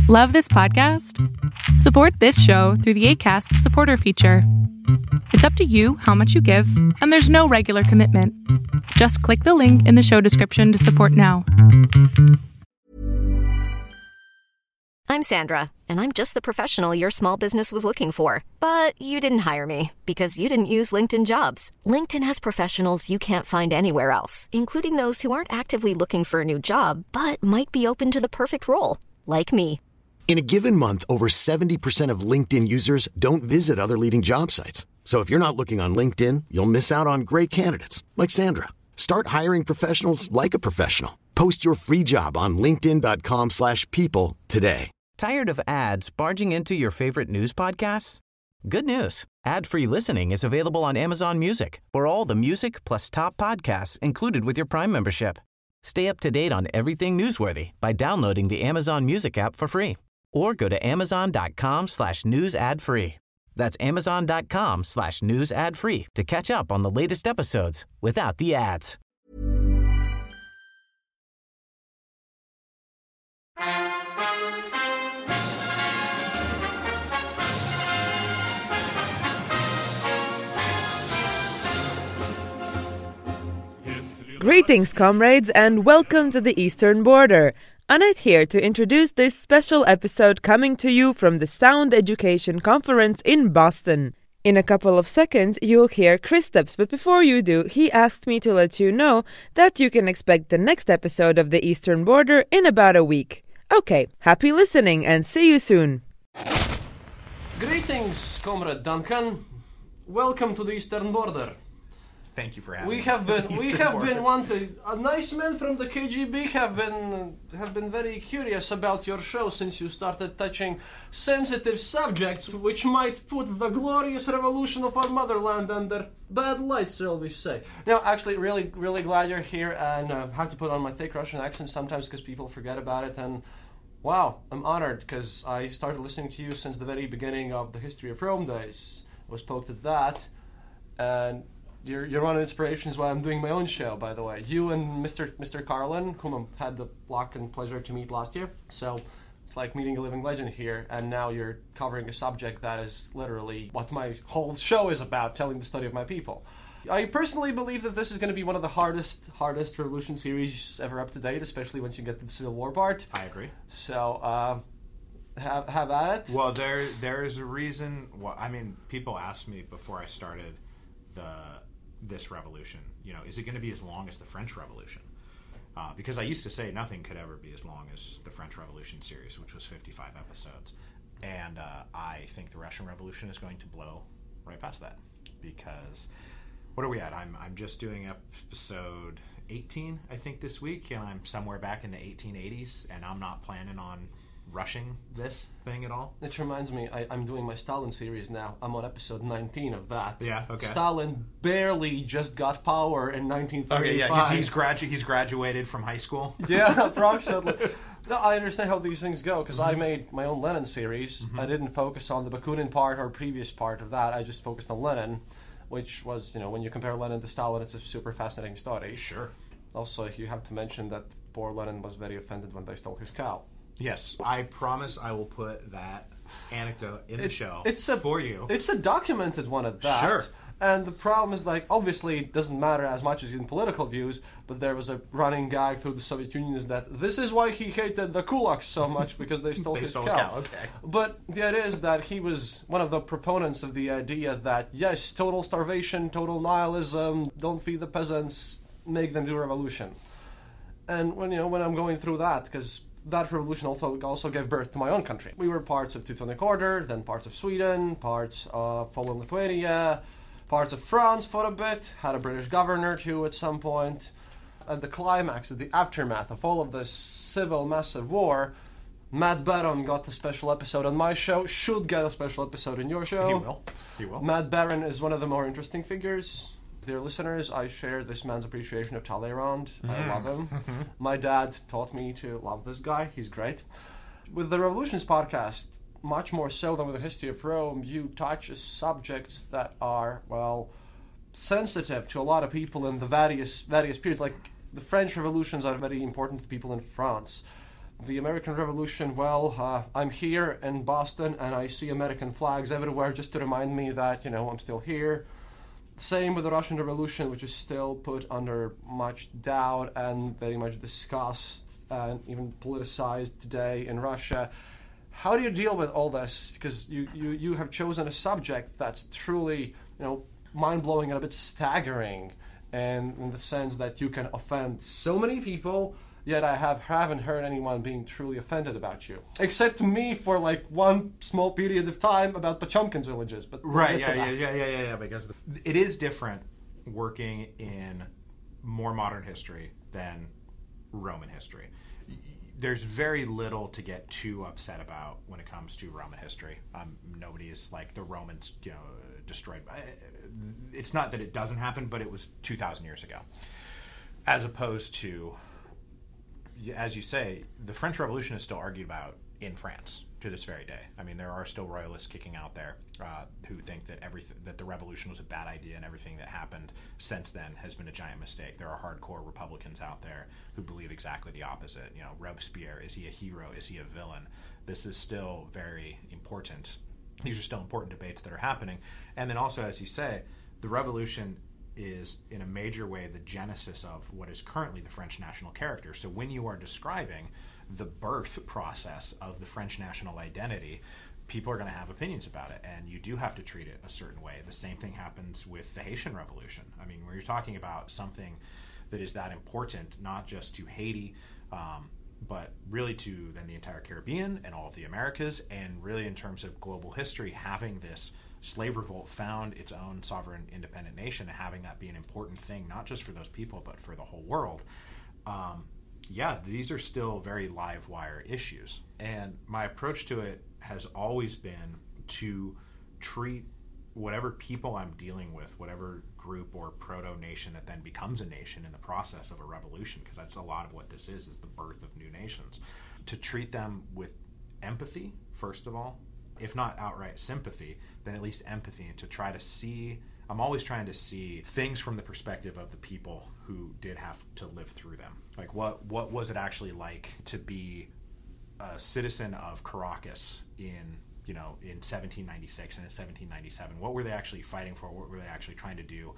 Love this podcast? Support this show through the Acast supporter feature. It's up to you how much you give, and there's no regular commitment. Just click the link in the show description to support now. I'm Sandra, and I'm just the professional your small business was looking for. But you didn't hire me because you didn't use LinkedIn Jobs. LinkedIn has professionals you can't find anywhere else, including those who aren't actively looking for a new job, but might be open to the perfect role, like me. In a given month, over 70% of LinkedIn users don't visit other leading job sites. So if you're not looking on LinkedIn, you'll miss out on great candidates like Sandra. Start hiring professionals like a professional. Post your free job on linkedin.com/people today. Tired of ads barging into your favorite news podcasts? Good news. Ad-free listening is available on Amazon Music for all the music plus top podcasts included with your Prime membership. Stay up to date on everything newsworthy by downloading the Amazon Music app for free. Or go to amazon.com/news ad free. That's amazon.com/news ad free to catch up on the latest episodes without the ads. Greetings, comrades, and welcome to the Eastern Border. Annette here to introduce this special episode coming to you from the Sound Education Conference in Boston. In a couple of seconds, you'll hear Kristaps, but before you do, he asked me to let you know that you can expect the next episode of the Eastern Border in about a week. Okay, happy listening and see you soon. Greetings, Comrade Duncan. Welcome to the Eastern Border. Thank you for having me. We have been wanting. Nice men from the KGB have been very curious about your show since you started touching sensitive subjects, which might put the glorious revolution of our motherland under bad light, shall we say? No, actually, really glad you're here, and have to put on my thick Russian accent sometimes because people forget about it. And wow, I'm honored because I started listening to you since the very beginning of the History of Rome days. I was poked at that, and You're one of the inspirations why I'm doing my own show, by the way. You and Mr. Carlin, whom I had the luck and pleasure to meet last year. So it's like meeting a living legend here, and now you're covering a subject that is literally what my whole show is about, telling the story of my people. I personally believe that this is going to be one of the hardest revolution series ever up to date, especially once you get to the Civil War part. I agree. So have at it. Well, there is a reason. Well, I mean, people asked me before I started this revolution, is it going to be as long as the French Revolution? Because I used to say nothing could ever be as long as the French Revolution series, which was 55 episodes. And I think the Russian Revolution is going to blow right past that. Because, what are we at? I'm just doing episode 18, I think, this week, and I'm somewhere back in the 1880s, and I'm not planning on rushing this thing at all. It reminds me, I'm doing my Stalin series now. I'm on episode 19 of that. Yeah, okay. Stalin barely just got power in 1935. Okay, yeah, he's graduated from high school. Yeah, approximately. No, I understand how these things go, because I made my own Lenin series. Mm-hmm. I didn't focus on the Bakunin part or previous part of that. I just focused on Lenin, which was, when you compare Lenin to Stalin, it's a super fascinating story. Sure. Also, you have to mention that poor Lenin was very offended when they stole his cow. Yes, I promise I will put that anecdote in the show for you. It's a documented one at that. Sure. And the problem is, obviously it doesn't matter as much as in political views, but there was a running gag through the Soviet Union is that this is why he hated the kulaks so much, because they stole his cow. Okay. But the idea is that he was one of the proponents of the idea that, yes, total starvation, total nihilism, don't feed the peasants, make them do revolution. And when I'm going through that, because that revolution also gave birth to my own country. We were parts of Teutonic Order, then parts of Sweden, parts of Poland, Lithuania, parts of France for a bit, had a British governor too at some point. At the climax, at the aftermath of all of this civil massive war, Matt Barron got a special episode on my show, should get a special episode in your show. He will. Matt Barron is one of the more interesting figures. Dear listeners, I share this man's appreciation of Talleyrand. I love him. My dad taught me to love this guy. He's great. With the Revolutions podcast, much more so than with the History of Rome, you touch subjects that are, sensitive to a lot of people in the various periods. Like, the French revolutions are very important to people in France. the American Revolution, well, I'm here in Boston and I see American flags everywhere just to remind me that, I'm still here. Same with the Russian Revolution, which is still put under much doubt and very much discussed and even politicized today in Russia. How do you deal with all this? Because you have chosen a subject that's truly, mind-blowing and a bit staggering, and in the sense that you can offend so many people, yet I haven't heard anyone being truly offended about you, except me for one small period of time about Potemkin's villages. But right, yeah. Because it is different working in more modern history than Roman history. There's very little to get too upset about when it comes to Roman history. Nobody is like the Romans, destroyed. It's not that it doesn't happen, but it was 2,000 years ago, as opposed to, as you say, the French Revolution is still argued about in France to this very day. I mean, there are still royalists kicking out there who think that that the revolution was a bad idea and everything that happened since then has been a giant mistake. There are hardcore Republicans out there who believe exactly the opposite. Robespierre, is he a hero? Is he a villain? This is still very important. These are still important debates that are happening. And then also, as you say, the revolution is in a major way the genesis of what is currently the French national character. So when you are describing the birth process of the French national identity, people are going to have opinions about it, and you do have to treat it a certain way. The same thing happens with the Haitian Revolution. I mean, when you're talking about something that is that important, not just to Haiti, but really to then the entire Caribbean and all of the Americas, and really in terms of global history, having this slave revolt found its own sovereign independent nation, and having that be an important thing, not just for those people, but for the whole world. These are still very live wire issues. And my approach to it has always been to treat whatever people I'm dealing with, whatever group or proto-nation that then becomes a nation in the process of a revolution, because that's a lot of what this is the birth of new nations, to treat them with empathy, first of all, if not outright sympathy, then at least empathy, and to try to see, I'm always trying to see things from the perspective of the people who did have to live through them. Like, what was it actually like to be a citizen of Caracas in 1796 and in 1797? What were they actually fighting for? What were they actually trying to do?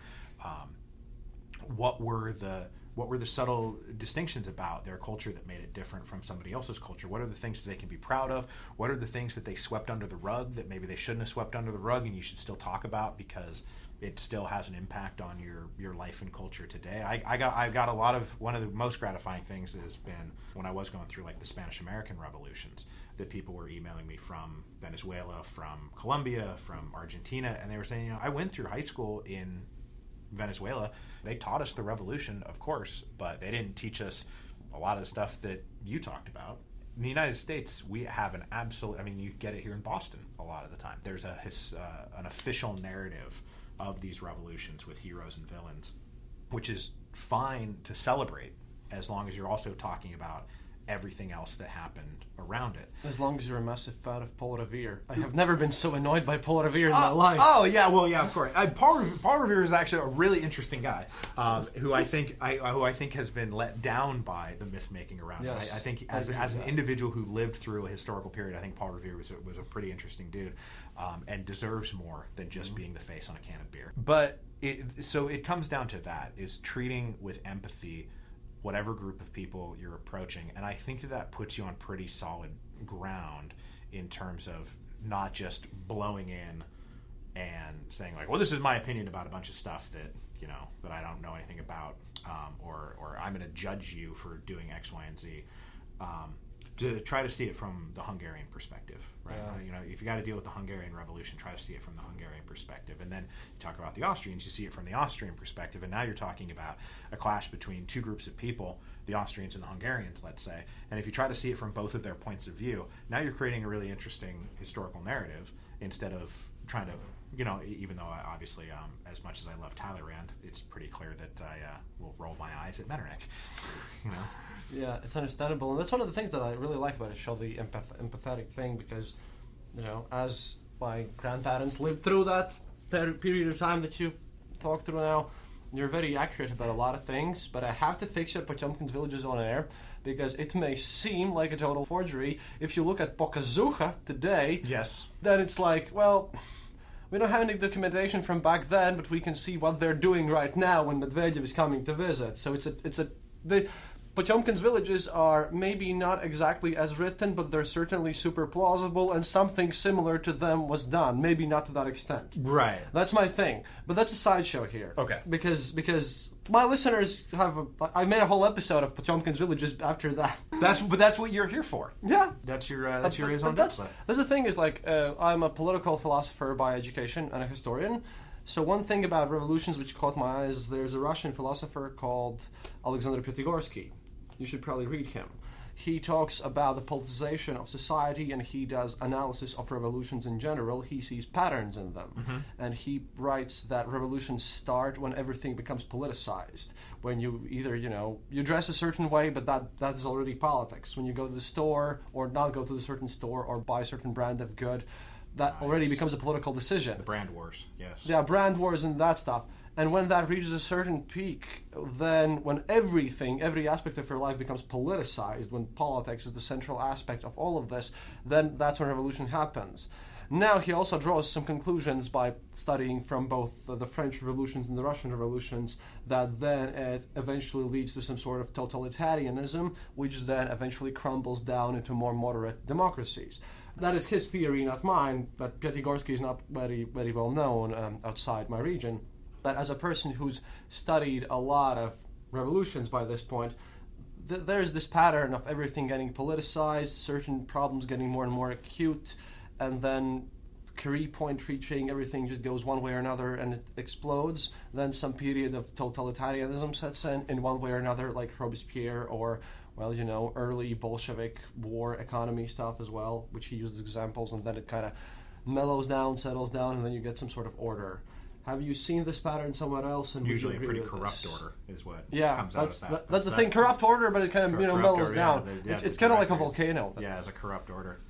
What were the subtle distinctions about their culture that made it different from somebody else's culture? What are the things that they can be proud of? What are the things that they swept under the rug that maybe they shouldn't have swept under the rug and you should still talk about because it still has an impact on your life and culture today? I got a lot of, one of the most gratifying things has been when I was going through like the Spanish-American revolutions, that people were emailing me from Venezuela, from Colombia, from Argentina, and they were saying, I went through high school in Venezuela. They taught us the revolution, of course, but they didn't teach us a lot of the stuff that you talked about. In the United States, we have an absolute, you get it here in Boston a lot of the time. There's an official narrative of these revolutions with heroes and villains, which is fine to celebrate as long as you're also talking about everything else that happened around it. As long as you're a massive fan of Paul Revere. I have never been so annoyed by Paul Revere in my life. Oh, yeah, well, yeah, of course. Paul Revere is actually a really interesting guy who I think has been let down by the myth-making around it. I think as an individual who lived through a historical period, I think Paul Revere was a pretty interesting dude and deserves more than just being the face on a can of beer. But it comes down to that, is treating with empathy whatever group of people you're approaching. And I think that puts you on pretty solid ground in terms of not just blowing in and saying like, well, this is my opinion about a bunch of stuff that, that I don't know anything about, or I'm going to judge you for doing X, Y, and Z. To try to see it from the Hungarian perspective, right? Yeah. If you got to deal with the Hungarian Revolution, try to see it from the Hungarian perspective. And then you talk about the Austrians, you see it from the Austrian perspective. And now you're talking about a clash between two groups of people, the Austrians and the Hungarians, let's say. And if you try to see it from both of their points of view, now you're creating a really interesting historical narrative instead of trying to, even though obviously as much as I love Talleyrand, it's pretty clear that I will roll my eyes at Metternich, Yeah, it's understandable, and that's one of the things that I really like about it, show the empathetic thing, because, as my grandparents lived through that period of time that you talk through now, you're very accurate about a lot of things, but I have to fix your Potemkin's villages on air because it may seem like a total forgery. If you look at Pokazucha today, Yes. then it's like, well, we don't have any documentation from back then, but we can see what they're doing right now when Medvedev is coming to visit. So the Potemkin's villages are maybe not exactly as written, but they're certainly super plausible, and something similar to them was done. Maybe not to that extent. Right. That's my thing. But that's a sideshow here. Okay. Because my listeners I made a whole episode of Potemkin's villages after that. That's what you're here for. Yeah. That's your But raison that's d'etre. the thing is, like, I'm a political philosopher by education and a historian. So one thing about revolutions which caught my eye is there's a Russian philosopher called Alexander Pyatigorski. You should probably read him. He talks about the politicization of society, and he does analysis of revolutions in general. He sees patterns in them. And he writes that revolutions start when everything becomes politicized. When you either, you dress a certain way, but that is already politics. When you go to the store or not go to the certain store or buy a certain brand of good, that already becomes a political decision. The brand wars, yes. Yeah, brand wars and that stuff. And when that reaches a certain peak, then when every aspect of your life becomes politicized, when politics is the central aspect of all of this, then that's when revolution happens. Now he also draws some conclusions by studying from both the French revolutions and the Russian revolutions that then it eventually leads to some sort of totalitarianism, which then eventually crumbles down into more moderate democracies. That is his theory, not mine, but Pyatigorski is not very, very well known outside my region. But as a person who's studied a lot of revolutions by this point, there's this pattern of everything getting politicized, certain problems getting more and more acute, and then Curie point reaching, everything just goes one way or another and it explodes. Then some period of totalitarianism sets in one way or another, like Robespierre or, early Bolshevik war economy stuff as well, which he uses examples, and then it kind of mellows down, settles down, and then you get some sort of order. Have you seen this pattern somewhere else? And usually a pretty corrupt order is what comes out of that. That's the thing, corrupt order, but it kind of mellows down. It's kind of like a volcano. Yeah, as a corrupt order.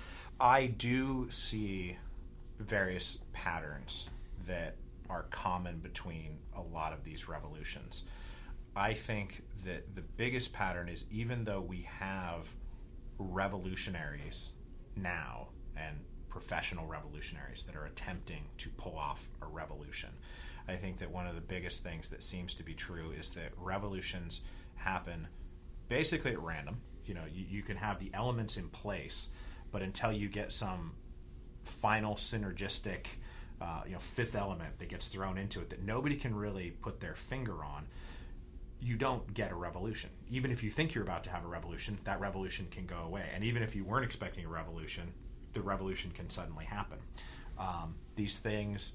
I do see various patterns that are common between a lot of these revolutions. I think that the biggest pattern is, even though we have revolutionaries now and professional revolutionaries that are attempting to pull off a revolution, I think that one of the biggest things that seems to be true is that revolutions happen basically at random. You can have the elements in place, but until you get some final synergistic fifth element that gets thrown into it that nobody can really put their finger on, you don't get a revolution. Even if you think you're about to have a revolution, that revolution can go away. And even if you weren't expecting a revolution, the revolution can suddenly happen. These things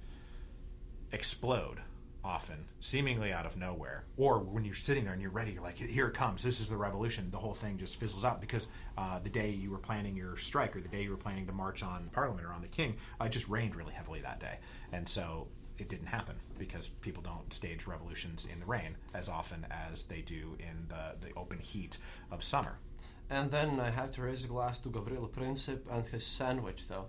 explode often, seemingly out of nowhere. Or when you're sitting there and you're ready, you're like, here it comes, this is the revolution. The whole thing just fizzles out because the day you were planning your strike, or the day you were planning to march on Parliament or on the King, it just rained really heavily that day. And so it didn't happen because people don't stage revolutions in the rain as often as they do in the open heat of summer. And then I have to raise a glass to Gavrilo Princip and his sandwich, though.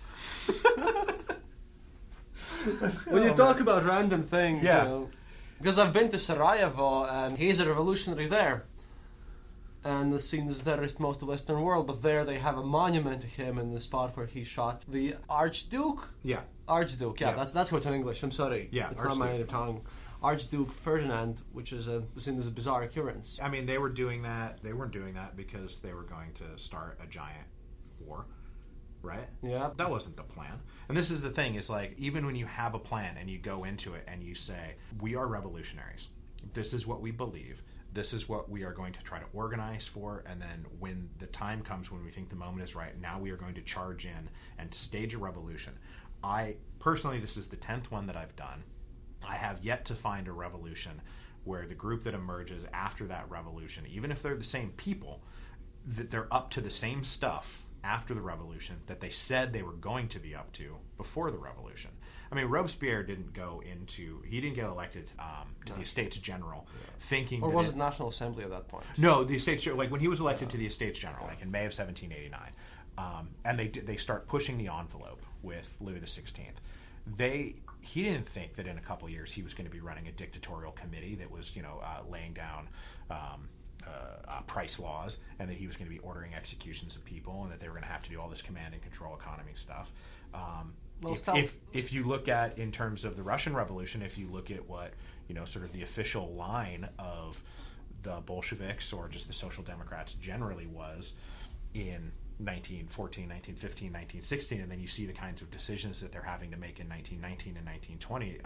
When you talk about random things, because I've been to Sarajevo and he's a revolutionary there, and seen as the terrorist most of the Western world, but there they have a monument to him in the spot where he shot the Archduke. Archduke, that's what's in English. I'm sorry, it's not my native tongue. Archduke Ferdinand, which is seen as a bizarre occurrence. I mean, they were doing that. They weren't doing that because they were going to start a giant war, right? Yeah. That wasn't the plan. And this is the thing, is like, even when you have a plan and you go into it and you say, we are revolutionaries, this is what we believe, this is what we are going to try to organize for, and then when the time comes when we think the moment is right, now we are going to charge in and stage a revolution. I, personally, this is the 10th one that I've done. I have yet to find a revolution where the group that emerges after that revolution, even if they're the same people, that they're up to the same stuff after the revolution that they said they were going to be up to before the revolution. I mean, Robespierre didn't get elected to the Estates General thinking or was it National Assembly at that point? No, the Estates, like when he was elected to the Estates General, like in May of 1789, and they start pushing the envelope with Louis XVI. he didn't think that in a couple of years he was going to be running a dictatorial committee that was, laying down price laws, and that he was going to be ordering executions of people, and that they were going to have to do all this command and control economy stuff. If you look at, in terms of the Russian Revolution, if you look at what, sort of the official line of the Bolsheviks or just the Social Democrats generally was in 1914, 1915, 1916, and then you see the kinds of decisions that they're having to make in 1919 and 1920,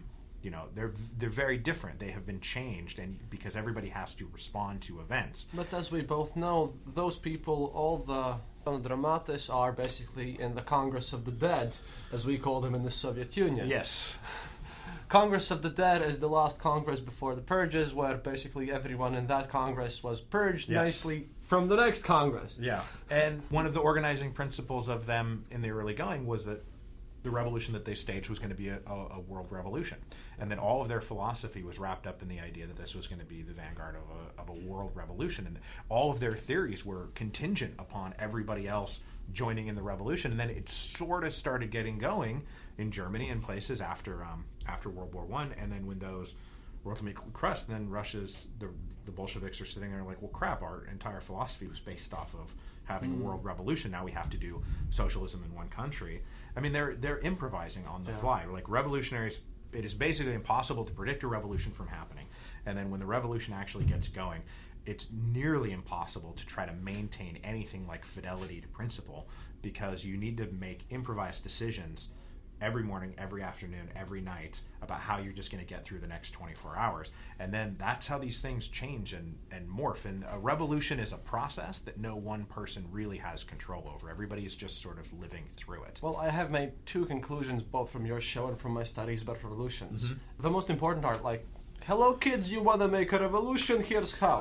they're very different. They have been changed, and because everybody has to respond to events. But as we both know, those people, all the dramatis, are basically in the Congress of the Dead, as we called them in the Soviet Union. Yes. Congress of the Dead is the last Congress before the purges, where basically everyone in that Congress was purged nicely from the next Congress. Yeah. And one of the organizing principles of them in the early going was that the revolution that they staged was going to be a world revolution, and that all of their philosophy was wrapped up in the idea that this was going to be the vanguard of a world revolution, and all of their theories were contingent upon everybody else joining in the revolution. And then it sort of started getting going in Germany and places after World War I, and then when those were ultimately crushed, then the Bolsheviks are sitting there like, well, crap, our entire philosophy was based off of having a world revolution. Now we have to do socialism in one country. I mean, they're improvising on the fly. Like revolutionaries, it is basically impossible to predict a revolution from happening. And then when the revolution actually gets going, it's nearly impossible to try to maintain anything like fidelity to principle, because you need to make improvised decisions every morning, every afternoon, every night about how you're just going to get through the next 24 hours. And then that's how these things change and morph. And a revolution is a process that no one person really has control over. Everybody is just sort of living through it. Well, I have made two conclusions, both from your show and from my studies about revolutions. Mm-hmm. The most important are like, hello kids, you want to make a revolution? Here's how.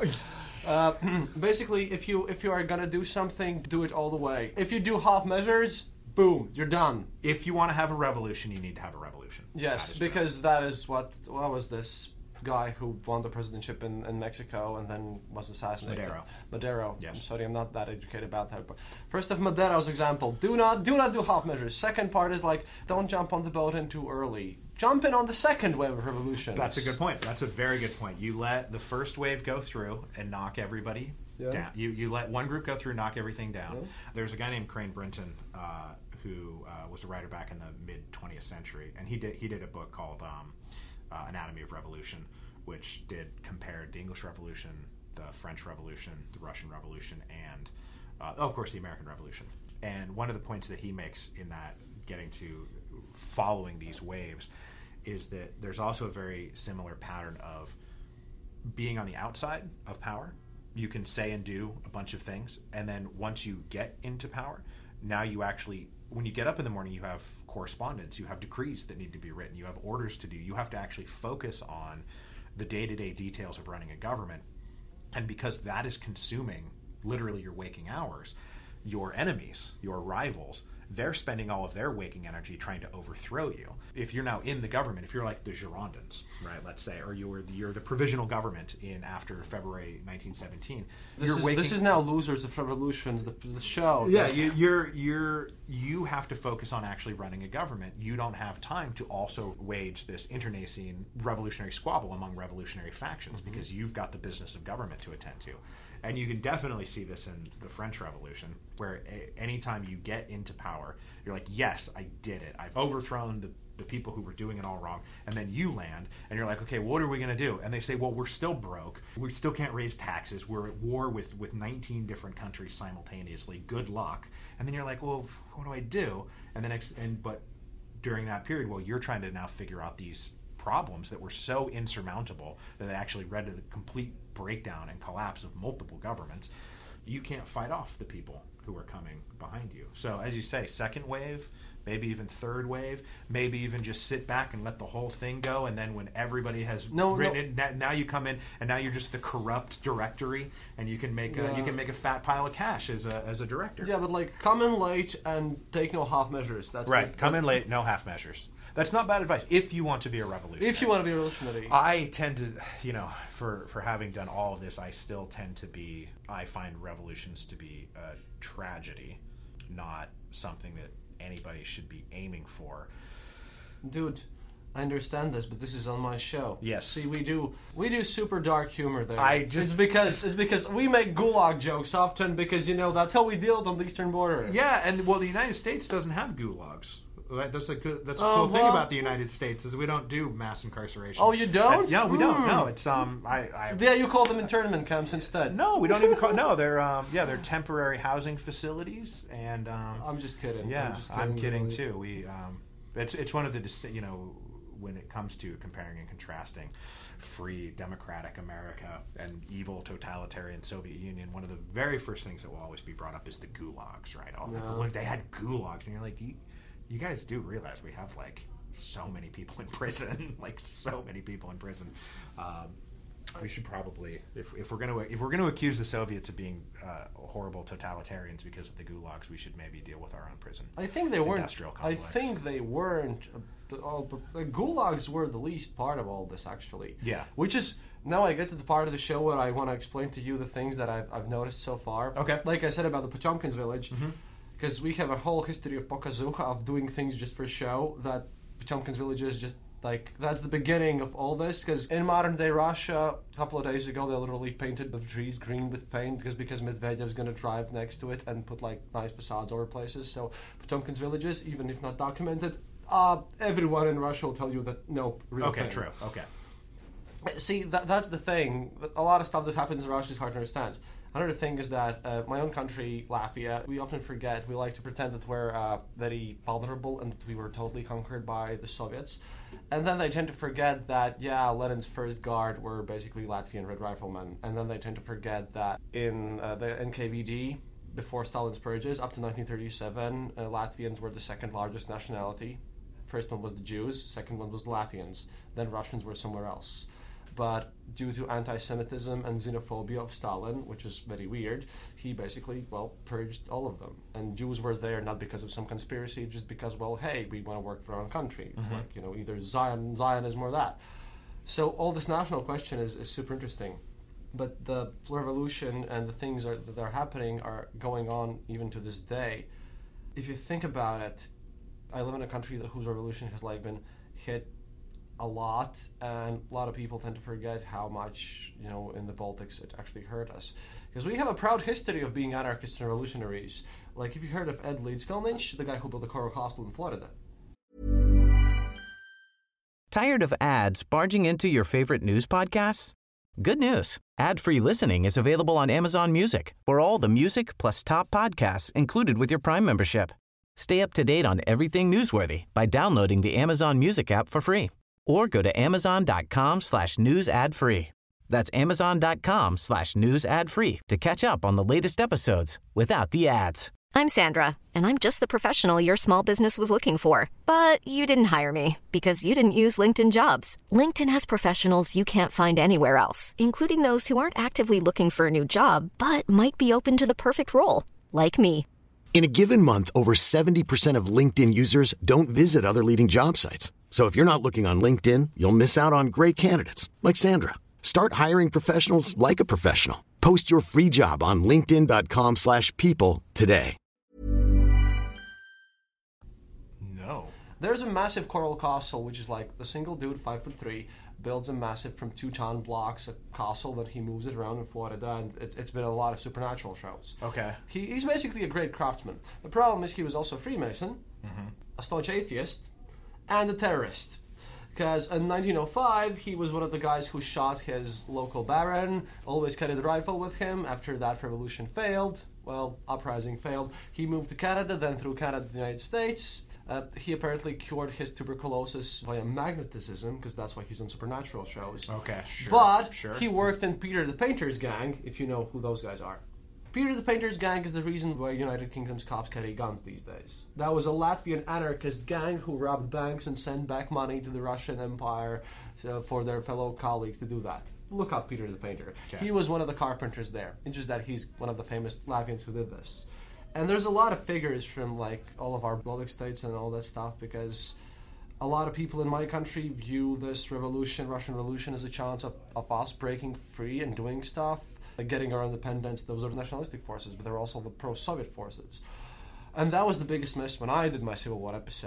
Basically, if you are going to do something, do it all the way. If you do half measures, boom, you're done. If you want to have a revolution, you need to have a revolution. Yes, because that is what was this guy who won the presidentship in Mexico and then was assassinated? Madero. Yes. I'm sorry, I'm not that educated about that. But first of Madero's example, do not do half measures. Second part is like, don't jump on the boat in too early. Jump in on the second wave of revolutions. That's a good point. That's a very good point. You let the first wave go through and knock everybody down. You let one group go through and knock everything down. Yeah. There's a guy named Crane Brinton who was a writer back in the mid-20th century, and he did a book called Anatomy of Revolution, which compared the English Revolution, the French Revolution, the Russian Revolution, and of course the American Revolution. And one of the points that he makes in that, getting to following these waves, is that there's also a very similar pattern of being on the outside of power. You can say and do a bunch of things, and then once you get into power, now you actually, when you get up in the morning, you have correspondence, you have decrees that need to be written, you have orders to do, you have to actually focus on the day-to-day details of running a government. And because that is consuming literally your waking hours, your enemies, your rivals, they're spending all of their waking energy trying to overthrow you. If you're now in the government, if you're like the Girondins, right, let's say, or you're the provisional government after February 1917, this is now Losers of Revolutions, the show. Yeah, you have to focus on actually running a government. You don't have time to also wage this internecine revolutionary squabble among revolutionary factions, because you've got the business of government to attend to. And you can definitely see this in the French Revolution, where anytime you get into power, you're like, yes, I did it. I've overthrown the people who were doing it all wrong. And then you land, and you're like, okay, what are we going to do? And they say, well, we're still broke. We still can't raise taxes. We're at war with 19 different countries simultaneously. Good luck. And then you're like, well, what do I do? But during that period, well, you're trying to now figure out these problems that were so insurmountable that they actually led to the complete breakdown and collapse of multiple governments. You can't fight off the people who are coming behind you. So as you say, second wave, maybe even third wave, maybe even just sit back and let the whole thing go, and then when everybody has written it, now you come in and now you're just the corrupt directory, and you can make a fat pile of cash as a director. Yeah, but like, come in late and take no half measures. That's right. Come in late, no half measures. That's not bad advice if you want to be a revolutionary. If you want to be a revolutionary. I tend to, for having done all of this, I still tend to I find revolutions to be a tragedy, not something that anybody should be aiming for. Dude, I understand this, but this is on my show. Yes. See, we do super dark humor there. It's because we make gulag jokes often because that's how we deal on the Eastern Border. Yeah, and the United States doesn't have gulags. That's a cool thing about the United States is we don't do mass incarceration. Oh, you don't? No, we don't. No, it's Yeah, you call them internment camps instead. No, we don't even call. No, they're temporary housing facilities, and I'm just kidding. Yeah, I'm kidding too. We it's one of the when it comes to comparing and contrasting free democratic America and evil totalitarian Soviet Union, one of the very first things that will always be brought up is the gulags, right? Oh, look, they had gulags, and you're like, you guys do realize we have like so many people in prison, we should probably, if we're going to accuse the Soviets of being horrible totalitarians because of the gulags, we should maybe deal with our own prison. I think they weren't. Industrial complex. I think they weren't. The gulags were the least part of all this, actually. Yeah. Which is now I get to the part of the show where I want to explain to you the things that I've noticed so far. Okay. Like I said about the Potemkin's village, because we have a whole history of pokazucha, of doing things just for show. That Potemkin's village is just. Like, that's the beginning of all this, because in modern-day Russia, a couple of days ago, they literally painted the trees green with paint, because Medvedev's going to drive next to it and put, like, nice facades over places. So Potemkin's villages, even if not documented, everyone in Russia will tell you that, no, real thing. Okay, true, okay. See, that's the thing. A lot of stuff that happens in Russia is hard to understand. Another thing is that my own country, Latvia, we often forget, we like to pretend that we're very vulnerable and that we were totally conquered by the Soviets. And then they tend to forget that, Lenin's first guard were basically Latvian Red Riflemen. And then they tend to forget that in the NKVD, before Stalin's purges, up to 1937, Latvians were the second largest nationality. First one was the Jews, second one was the Latvians. Then Russians were somewhere else. But due to anti-Semitism and xenophobia of Stalin, which is very weird, he basically, purged all of them. And Jews were there not because of some conspiracy, just because, hey, we want to work for our own country. It's like, either Zionism or that. So all this national question is super interesting. But the revolution and the things that are happening are going on even to this day. If you think about it, I live in a country whose revolution has been hit a lot, and a lot of people tend to forget how much, in the Baltics it actually hurt us. Because we have a proud history of being anarchists and revolutionaries. Like, if you heard of Ed Leedskalnich, the guy who built the Coral Castle in Florida. Tired of ads barging into your favorite news podcasts? Good news. Ad-free listening is available on Amazon Music for all the music plus top podcasts included with your Prime membership. Stay up to date on everything newsworthy by downloading the Amazon Music app for free. Or go to amazon.com/news ad free. That's amazon.com/news ad free to catch up on the latest episodes without the ads. I'm Sandra, and I'm just the professional your small business was looking for. But you didn't hire me because you didn't use LinkedIn Jobs. LinkedIn has professionals you can't find anywhere else, including those who aren't actively looking for a new job, but might be open to the perfect role, like me. In a given month, over 70% of LinkedIn users don't visit other leading job sites. So if you're not looking on LinkedIn, you'll miss out on great candidates like Sandra. Start hiring professionals like a professional. Post your free job on linkedin.com/people today. No. There's a massive Coral Castle, which is like the single dude, 5'3", builds a massive from 2-ton blocks a castle that he moves it around in Florida, and it's been a lot of supernatural shows. Okay. He's basically a great craftsman. The problem is he was also a Freemason, a staunch atheist, and a terrorist. Because in 1905, he was one of the guys who shot his local baron, always carried a rifle with him. After that revolution failed, uprising failed, he moved to Canada, then through Canada to the United States. He apparently cured his tuberculosis via magnetism, because that's why he's on supernatural shows. Okay, sure. But he worked in Peter the Painter's gang, if you know who those guys are. Peter the Painter's gang is the reason why United Kingdom's cops carry guns these days. That was a Latvian anarchist gang who robbed banks and sent back money to the Russian Empire for their fellow colleagues to do that. Look up Peter the Painter. Okay. He was one of the carpenters there. It's just that he's one of the famous Latvians who did this. And there's a lot of figures from all of our Baltic states and all that stuff, because a lot of people in my country view this revolution, Russian Revolution, as a chance of us breaking free and doing stuff. Like getting our independence. Those are the nationalistic forces, but there are also the pro-Soviet forces. And that was the biggest miss when I did my Civil War episode.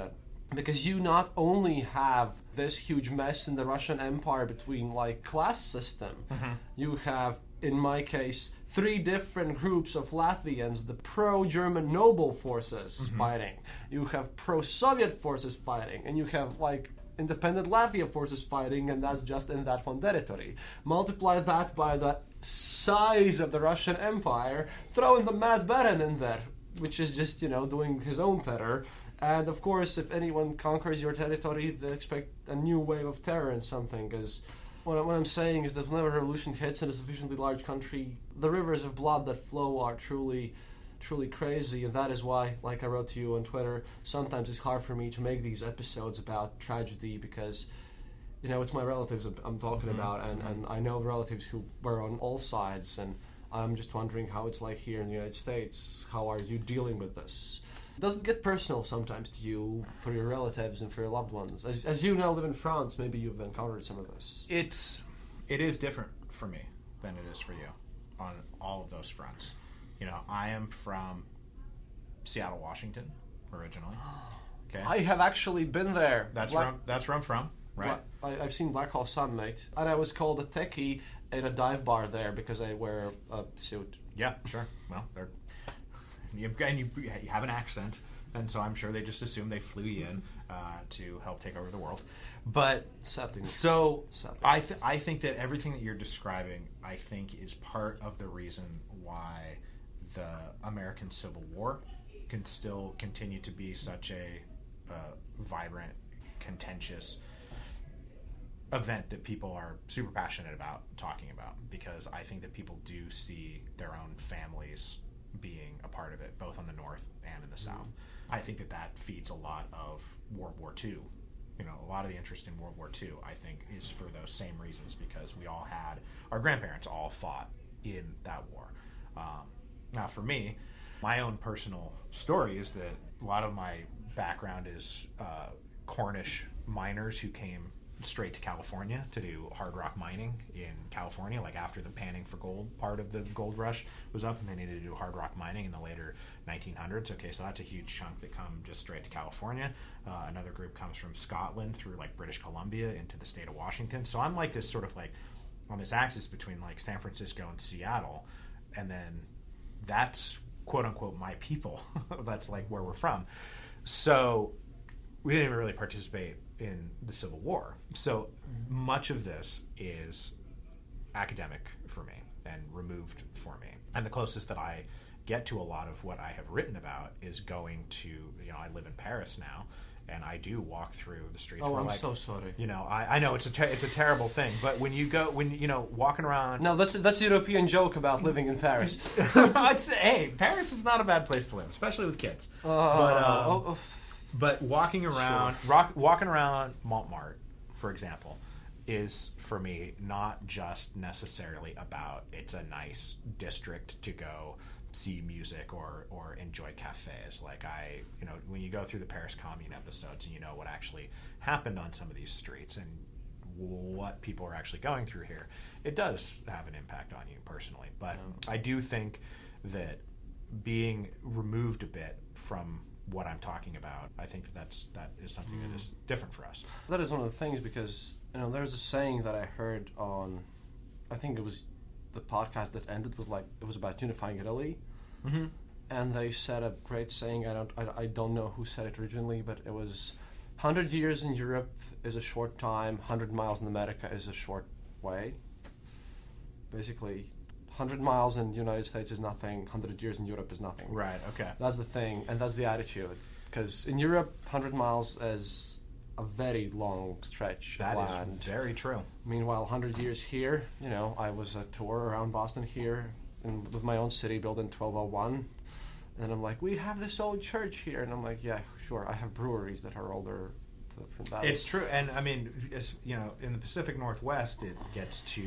Because you not only have this huge mess in the Russian Empire between like class system, you have, in my case, 3 different groups of Latvians, the pro-German noble forces fighting, you have pro-Soviet forces fighting, and you have like independent Latvia forces fighting, and that's just in that one territory. Multiply that by the size of the Russian Empire, throw in the Mad Baron in there, which is just, doing his own terror. And of course, if anyone conquers your territory, they expect a new wave of terror and something. Because what I'm saying is that whenever a revolution hits in a sufficiently large country, the rivers of blood that flow are truly crazy. And that is why, like I wrote to you on Twitter, sometimes it's hard for me to make these episodes about tragedy, because it's my relatives I'm talking about, and I know relatives who were on all sides, and I'm just wondering how it's like here in the United States. How are you dealing with this? Does it get personal sometimes to you, for your relatives and for your loved ones? As you now live in France, maybe you've encountered some of this. It is different for me than it is for you on all of those fronts. I am from Seattle, Washington, originally. Okay, I have actually been there. That's where I'm from, right? I've seen Black Hole Sun, mate. And I was called a techie in a dive bar there because I wear a suit. Yeah, sure. Well, you have an accent, and so I'm sure they just assumed they flew you in to help take over the world. But sadly, I think that everything that you're describing, I think, is part of the reason why the American Civil War can still continue to be such a vibrant, contentious event that people are super passionate about talking about, because I think that people do see their own families being a part of it, both on the North and in the South. I think that feeds a lot of World War II. A lot of the interest in World War II, I think, is for those same reasons, because our grandparents all fought in that war. Now, for me, my own personal story is that a lot of my background is Cornish miners who came straight to California to do hard rock mining in California, like after the panning for gold part of the gold rush was up, and they needed to do hard rock mining in the later 1900s. Okay, so that's a huge chunk that come just straight to California. Another group comes from Scotland through like British Columbia into the state of Washington. So I'm like this sort of like on this axis between like San Francisco and Seattle, and then that's quote unquote my people. That's like where we're from. So we didn't even really participate in the Civil War. So much of this is academic for me and removed for me. And the closest that I get to a lot of what I have written about is going to, I live in Paris now, and I do walk through the streets. Oh, I'm so sorry. I know it's a terrible thing, but when walking around. No, that's a European joke about living in Paris. Hey, Paris is not a bad place to live, especially with kids. But walking around, walking around Montmartre, for example, is for me not just necessarily about it's a nice district to go see music or enjoy cafes. Like when you go through the Paris Commune episodes and you know what actually happened on some of these streets and what people are actually going through here, it does have an impact on you personally. But I do think that being removed a bit from what I'm talking about, I think that is something that is different for us. That is one of the things, because there's a saying that I heard on, I think it was the podcast that ended with it was about unifying Italy, and they said a great saying. I don't know who said it originally, but it was 100 years in Europe is a short time, 100 miles in America is a short way. Basically, 100 miles in the United States is nothing, 100 years in Europe is nothing. Right, okay. That's the thing, and that's the attitude. Because in Europe, 100 miles is a very long stretch of land. That is very true. Meanwhile, 100 years here, I was a tour around Boston here with my own city built in 1201. And I'm like, we have this old church here. And I'm like, yeah, sure, I have breweries that are older than that. It's true. And, I mean, in the Pacific Northwest, it gets to...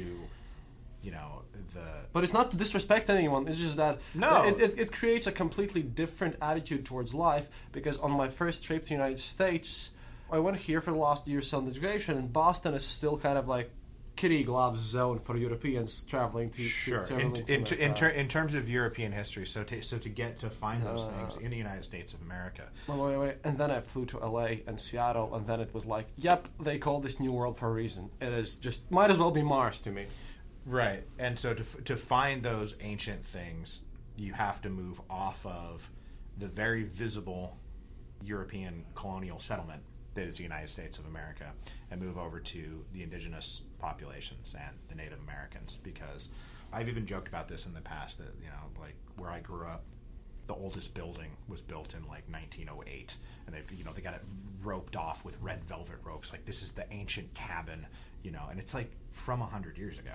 But it's not to disrespect anyone. It's just that it creates a completely different attitude towards life. Because on my first trip to the United States, I went here for the last year's undergraduation, and Boston is still kind of like kitty gloves zone for Europeans traveling to Sure. In terms of European history, so to get to find those things in the United States of America. Wait. And then I flew to LA and Seattle, and then it was like, yep, they call this New World for a reason. It is just, might as well be Mars to me. Right. And so to find those ancient things, you have to move off of the very visible European colonial settlement that is the United States of America and move over to the indigenous populations and the Native Americans, because I've even joked about this in the past that, like where I grew up, the oldest building was built in like 1908, and they got it roped off with red velvet ropes. Like, this is the ancient cabin, and it's like from 100 years ago.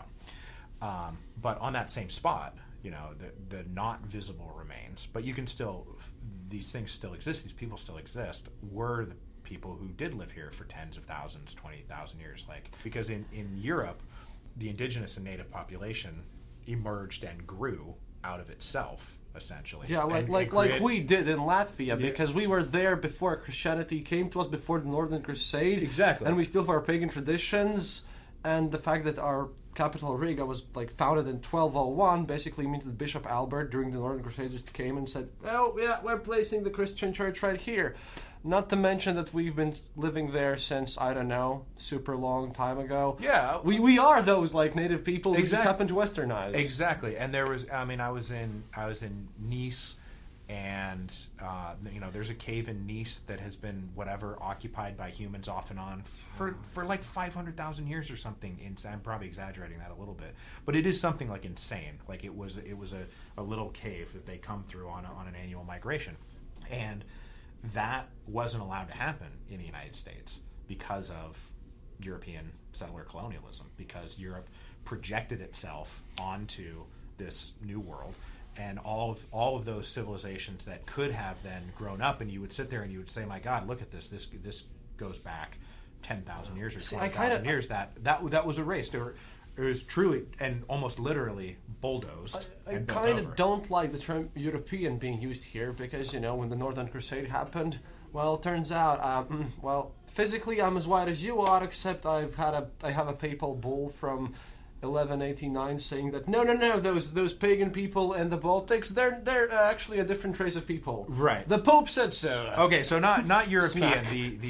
But on that same spot, the not visible remains, but you can still, these things still exist, these people still exist, were the people who did live here for tens of thousands, 20,000 years. Like, because in Europe, the indigenous and native population emerged and grew out of itself, essentially. Yeah, like we did in Latvia, because we were there before Christianity came to us, before the Northern Crusade. Exactly. And we still have our pagan traditions, and the fact that our capital Riga was founded in 1201 basically means that Bishop Albert during the Northern Crusade just came and said, oh yeah, we're placing the Christian church right here. Not to mention that we've been living there since, I don't know, super long time ago. Yeah. We are those native people who just happen to westernize. Exactly. And there was, I was in Nice, and there's a cave in Nice that has been occupied by humans off and on for like 500,000 years or something. I'm probably exaggerating that a little bit, but it is something like insane. Like, it was a little cave that they come through on an annual migration, and that wasn't allowed to happen in the United States because of European settler colonialism, because Europe projected itself onto this new world. And all of those civilizations that could have then grown up, and you would sit there and you would say, my God, look at this. This goes back 10,000 years or 20,000 years. That was erased. It was truly and almost literally bulldozed. I kind of don't like the term European being used here, because, when the Northern Crusade happened, well, it turns out, physically I'm as white as you are, except I have a papal bull from 1189 saying that no, those pagan people in the Baltics, they're actually a different race of people. Right. The Pope said so. Okay, so not European.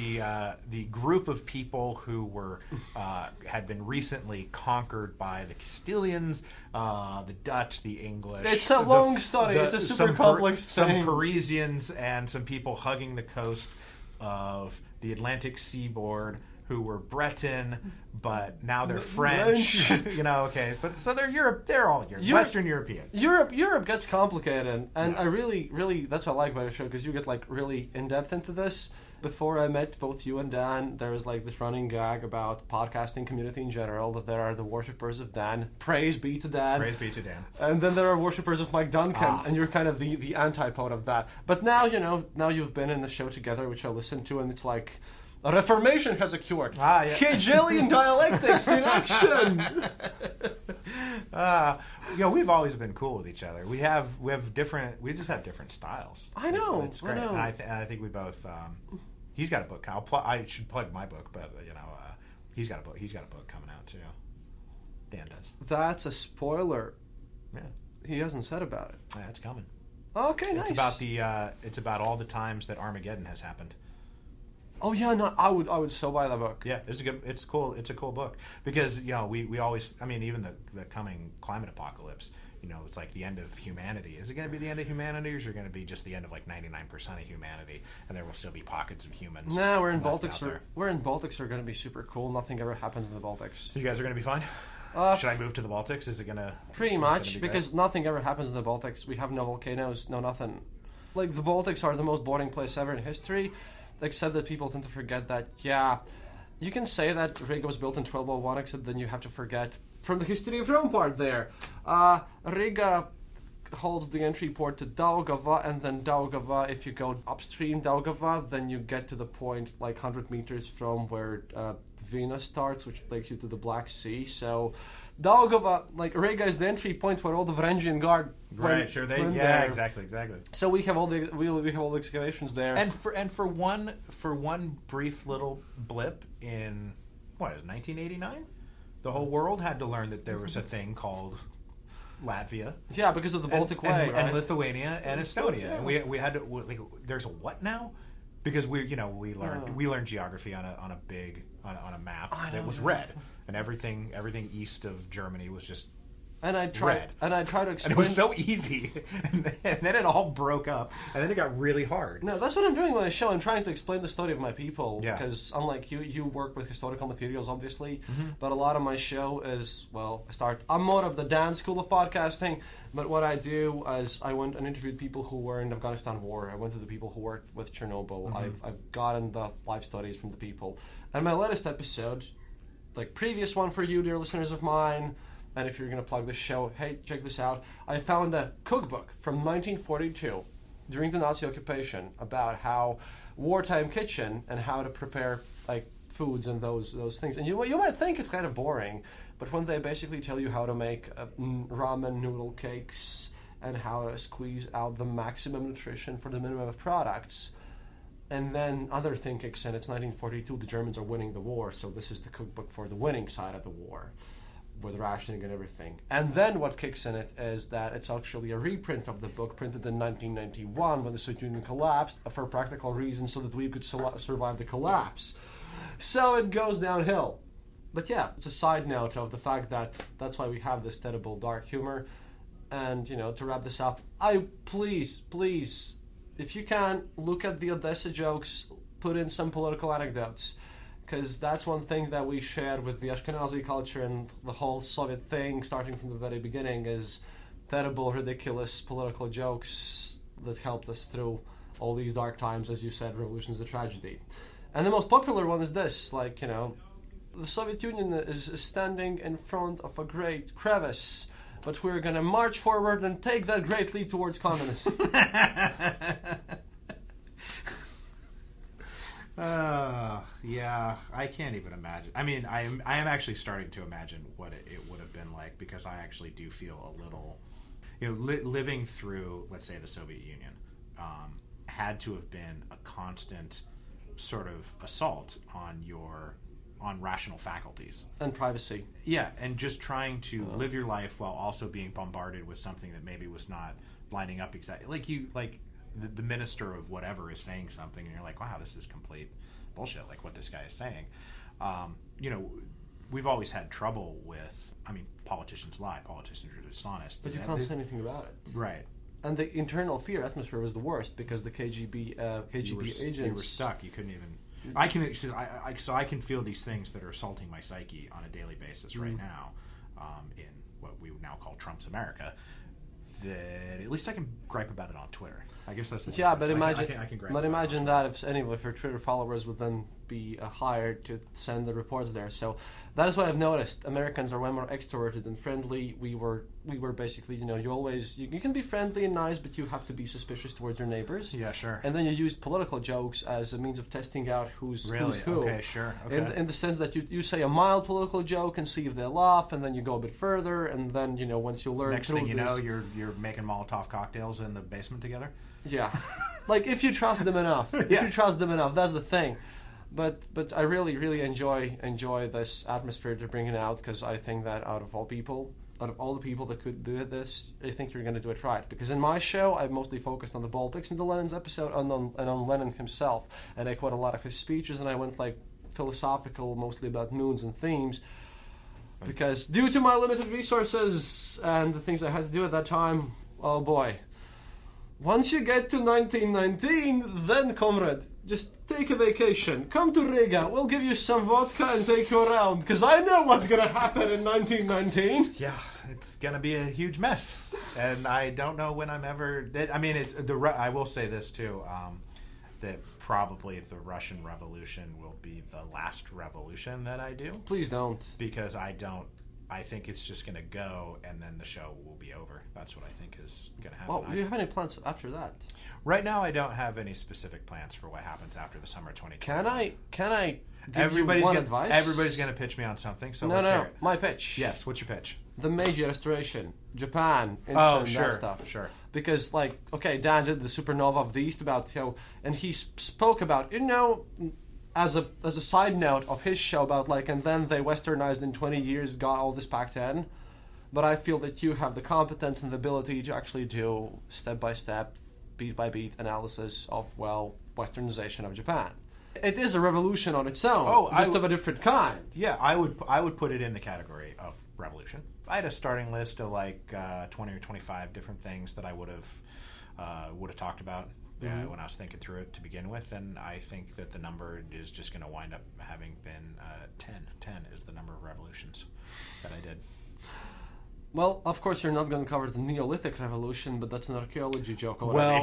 The group of people who were had been recently conquered by the Castilians, the Dutch, the English. It's a long story. It's a super complex thing. Some Parisians and some people hugging the coast of the Atlantic seaboard, who were Breton, but now they're French. Okay, but so they're Europe. They're all Western European. Europe gets complicated, and I really that's what I like about the show, because you get really in depth into this. Before I met both you and Dan, there was this running gag about podcasting community in general, that there are the worshippers of Dan. Praise be to Dan. Praise be to Dan. And then there are worshippers of Mike Duncan, and you're kind of the antipode of that. But now now you've been in the show together, which I listened to, and it's like, a Reformation has occurred. Yeah. Hegelian dialectics in action. We've always been cool with each other. We just have different styles. I know. It's great. And I think we both. He's got a book. I should plug my book, but he's got a book. He's got a book coming out too. Dan does. That's a spoiler. Yeah. He hasn't said about it. Yeah, it's coming. Okay, nice. It's about all the times that Armageddon has happened. Oh yeah, no, I would so buy that book. Yeah, it's cool. It's a cool book, because we always, even the coming climate apocalypse, it's like the end of humanity. Is it going to be the end of humanity, or is it going to be just the end of 99% of humanity, and there will still be pockets of humans? Nah, we're in Baltics. We're in Baltics. Are going to be super cool. Nothing ever happens in the Baltics. So you guys are going to be fine. Should I move to the Baltics? Is it going to pretty much, because nothing ever happens in the Baltics. We have no volcanoes, no nothing. The Baltics are the most boring place ever in history. Except that people tend to forget that, you can say that Riga was built in 1201, except then you have to forget from the history of Rome part there. Riga holds the entry port to Daugava, and then Daugava, if you go upstream Daugava, then you get to the point 100 meters from where Venus starts, which takes you to the Black Sea. So Daugava, Riga is the entry point where all the Varangian Guard went there. Exactly. So we have all the excavations there. And for one brief little blip in 1989, The whole world had to learn that there was a thing called Latvia. Yeah, because of the Baltic Way, right? And Lithuania and Estonia. Yeah. And we had to, like, there's a what now? Because we learned geography on a map that was red, and everything east of Germany was just red. And I tried to explain. And it was so easy, and then it all broke up, and then it got really hard. No, that's what I'm doing on the show. I'm trying to explain the story of my people. Yeah. Because unlike you work with historical materials, obviously, but a lot of my show is, I'm more of the dance school of podcasting, but what I do is I went and interviewed people who were in the Afghanistan war. I went to the people who worked with Chernobyl. I've gotten the life stories from the people. And my latest episode, like previous one for you, dear listeners of mine, and if you're going to plug this show, hey, check this out. I found a cookbook from 1942 during the Nazi occupation about how wartime kitchen and how to prepare like foods and those things. And you might think it's kind of boring, but when they basically tell you how to make ramen noodle cakes and how to squeeze out the maximum nutrition for the minimum of products, and then other thing kicks in. It's 1942. The Germans are winning the war, so this is the cookbook for the winning side of the war, with rationing and everything. And then what kicks in it is that it's actually a reprint of the book printed in 1991 when the Soviet Union collapsed for practical reasons so that we could survive the collapse. So it goes downhill. But yeah, it's a side note of the fact that that's why we have this terrible dark humor. And, to wrap this up, please, if you can, look at the Odessa jokes, put in some political anecdotes. Because that's one thing that we shared with the Ashkenazi culture and the whole Soviet thing, starting from the very beginning, is terrible, ridiculous political jokes that helped us through all these dark times. As you said, revolution is a tragedy. And the most popular one is this, the Soviet Union is standing in front of a great crevice, but we're going to march forward and take that great leap towards communism. Yeah, I can't even imagine. I mean, I am actually starting to imagine what it would have been like, because I actually do feel a little, living through, let's say, the Soviet Union, had to have been a constant sort of assault on rational faculties and privacy. Yeah, and just trying to live your life while also being bombarded with something that maybe was not lining up exactly. The minister of whatever is saying something, and you're like, wow, this is complete bullshit, like what this guy is saying. We've always had trouble with, politicians lie, politicians are dishonest. But you can't say anything about it. Right. And the internal fear atmosphere was the worst, because the KGB agents... You were stuck. You couldn't even... I can feel these things that are assaulting my psyche on a daily basis right now, in what we now call Trump's America, that at least I can gripe about it on Twitter. I guess that's the but imagine that if any of your Twitter followers would then be hired to send the reports there. So that is what I've noticed. Americans are way more extroverted and friendly. We were basically, you can be friendly and nice, but you have to be suspicious towards your neighbors. Yeah, sure. And then you use political jokes as a means of testing out who's who. Okay, sure. Okay. In the sense that you say a mild political joke and see if they laugh, and then you go a bit further, and then once you learn. Next thing you know, you're making Molotov cocktails in the basement together. Yeah, if you trust them enough. If you trust them enough, that's the thing. But I really, really enjoy this atmosphere they're bringing out, because I think that out of all the people that could do this, I think you're going to do it right. Because in my show, I've mostly focused on the Baltics in the Lenin's episode, and on Lenin himself. And I quote a lot of his speeches, and I went philosophical, mostly about moods and themes. Because due to my limited resources and the things I had to do at that time, oh boy. Once you get to 1919, then, comrade, just take a vacation. Come to Riga. We'll give you some vodka and take you around, because I know what's going to happen in 1919. Yeah, it's going to be a huge mess. And I don't know when I'm ever... I will say this, too, that probably the Russian Revolution will be the last revolution that I do. Please don't. Because I think it's just going to go, and then the show will be over. That's what I think is going to happen. Well, do you have any plans after that? Right now, I don't have any specific plans for what happens after the summer 2020. Can I give you one advice? Everybody's going to pitch me on something, so let's hear it. My pitch. Yes, what's your pitch? The Meiji Restoration. Japan. That stuff. Sure. Because, Dan did the Supernova of the East and he spoke about, as a side note of his show about like, and then they westernized in 20 years, got all this packed in. But I feel that you have the competence and the ability to actually do step-by-step, beat-by-beat analysis of, well, westernization of Japan. It is a revolution on its own, just of a different kind. Yeah, I would put it in the category of revolution. If I had a starting list of like 20 or 25 different things that I would have talked about when I was thinking through it to begin with, and I think that the number is just going to wind up having been 10. 10 is the number of revolutions that I did. Well, of course, you're not going to cover the Neolithic Revolution, but that's an archaeology joke already.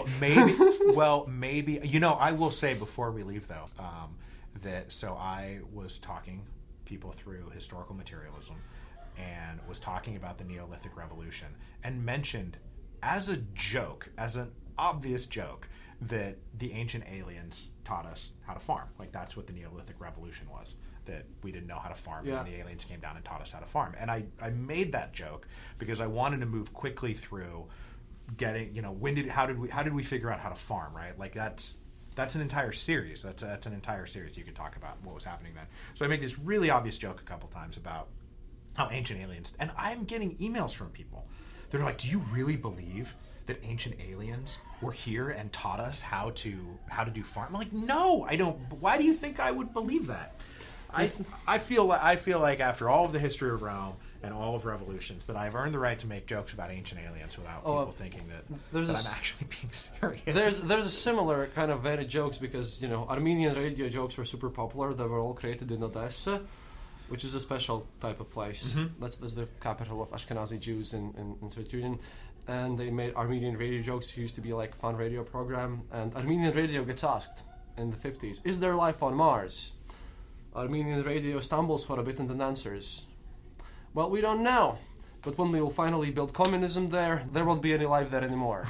Maybe. You know, I will say before we leave, though, that so I was talking people through historical materialism and was talking about the Neolithic Revolution and mentioned as a joke, as an obvious joke, that the ancient aliens taught us how to farm. Like, that's what the Neolithic Revolution was. That we didn't know how to farm, and the aliens came down and taught us how to farm. And I made that joke because I wanted to move quickly through getting, you know, how did we figure out how to farm, right? Like that's an entire series. That's an entire series you could talk about what was happening then. So I made this really obvious joke a couple times about how ancient aliens, and I'm getting emails from people. They're like, "Do you really believe that ancient aliens were here and taught us how to do farm?" I'm like, "No, I don't. Why do you think I would believe that?" I feel like after all of the history of Rome and all of revolutions that I've earned the right to make jokes about ancient aliens without people thinking that I'm actually being serious. There's a similar kind of very jokes because, you know, Armenian radio jokes were super popular. They were all created in Odessa, which is a special type of place. Mm-hmm. That's the capital of Ashkenazi Jews in Soviet Union. And they made Armenian radio jokes. It used to be like a fun radio program. And Armenian radio gets asked in the 50s, is there life on Mars? Armenian radio stumbles for a bit and then answers, well, we don't know. But when we will finally build communism there won't be any life there anymore.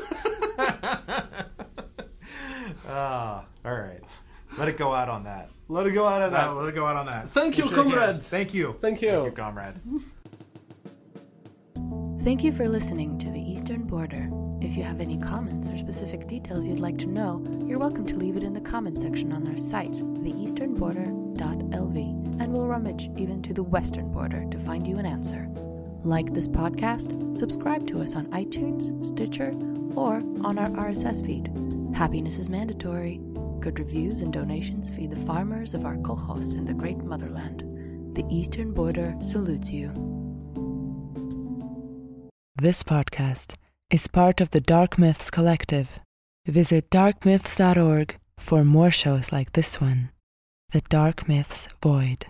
All right. Let it go out on that. Let it go out on that. Thank you, comrade. Thank you, comrade. Thank you for listening to The Eastern Border. If you have any comments or specific details you'd like to know, you're welcome to leave it in the comment section on our site, theeasternborder.lv, and we'll rummage even to the western border to find you an answer. Like this podcast, subscribe to us on iTunes, Stitcher, or on our RSS feed. Happiness is mandatory. Good reviews and donations feed the farmers of our kolkhos in the great motherland. The Eastern Border salutes you. This podcast is part of the Dark Myths Collective. Visit darkmyths.org for more shows like this one, The Dark Myths Void.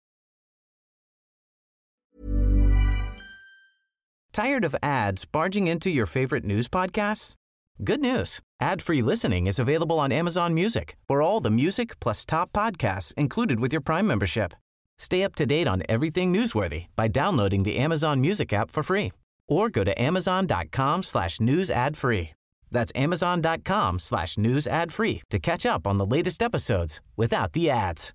Tired of ads barging into your favorite news podcasts? Good news. Ad-free listening is available on Amazon Music for all the music plus top podcasts included with your Prime membership. Stay up to date on everything newsworthy by downloading the Amazon Music app for free. Or go to amazon.com/news ad free. That's amazon.com/news ad free to catch up on the latest episodes without the ads.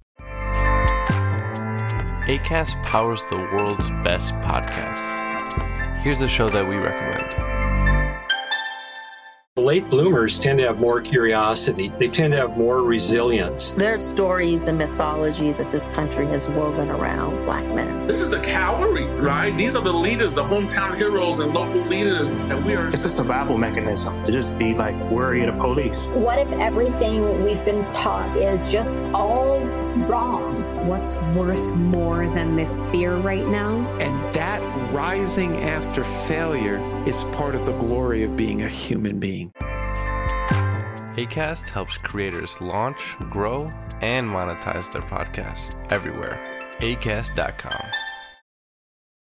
Acast powers the world's best podcasts. Here's a show that we recommend. Late bloomers tend to have more curiosity. They tend to have more resilience. There's stories and mythology that this country has woven around Black men. This is the cavalry, right? These are the leaders, the hometown heroes and local leaders. And we are... It's a survival mechanism to just be like worried of police. What if everything we've been taught is just all wrong? What's worth more than this fear right now? And that rising after failure is part of the glory of being a human being. Acast helps creators launch, grow, and monetize their podcasts everywhere. Acast.com.